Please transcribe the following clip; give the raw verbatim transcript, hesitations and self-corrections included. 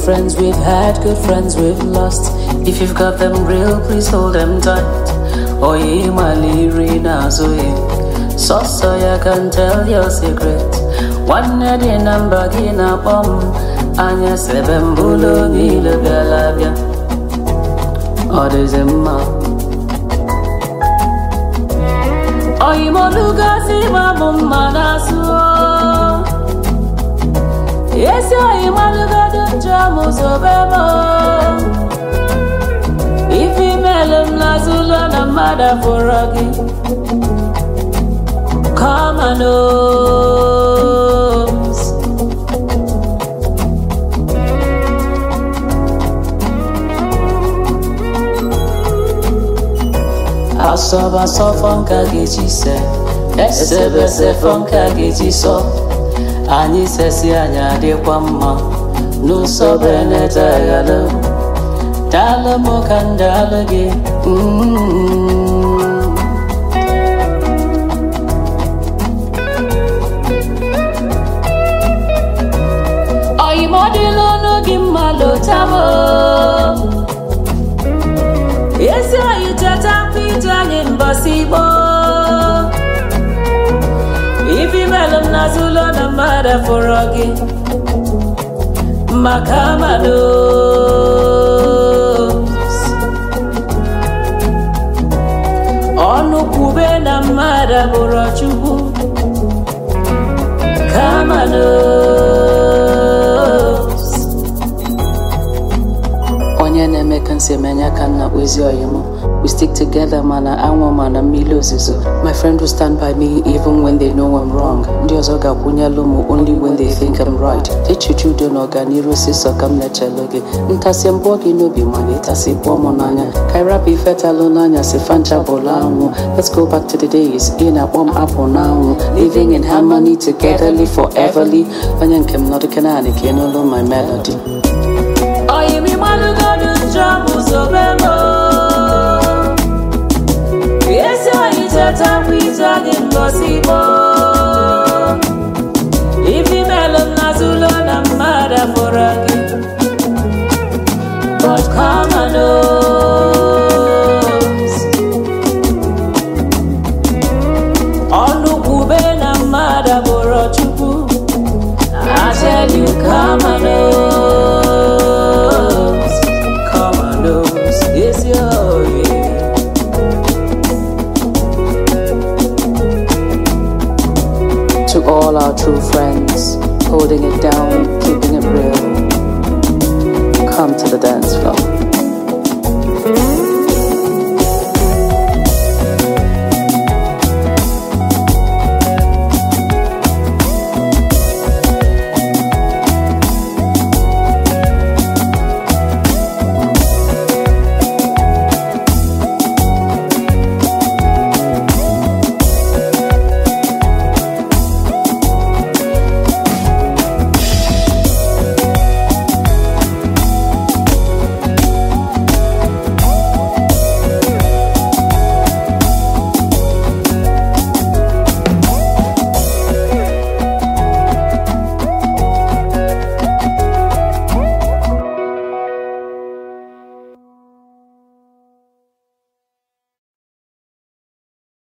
friends we've had, good friends we've lost. If you've got them real, please hold them tight. Oye maliri na zoe, so so you can tell your secret. One day number gina bomb, anya sebembulo ni lebya labya. Odezema. Oye moluga si mamma nasu. Yes, oye moluga don't jamu so bebo. If you melon nazula na mada for rocky, come on knows. Asoba so funka geji se, esebe se funka geji so. Ani se si anya de kwamma, no so beneta yalo. Dala mo kandala ge. Oyi modelo no gimalo tamo. Yes, you tata pita impossible. If you melon nazulo na mada for rocky, Makamado. Onu kube na mada borochubu. Kamanos. Onye neme kanse menya kana wezi oyemo. We stick together, mana anwa mana milo zizo. My friend will stand by me even when they know I'm wrong. Ndiozoga kunya lomo only when they think I'm right. They chuchu don organiro siso kam na chaloge. Ntasi mbogi no bi mani tasi pomo nanya. Kaira bi feta lonanya si fancha bolangu. Let's go back to the days in a warm apple now. Living in harmony together, live foreverly. Wanyan kem not a canani, keno lo my melody. Oh, you me malu go do job.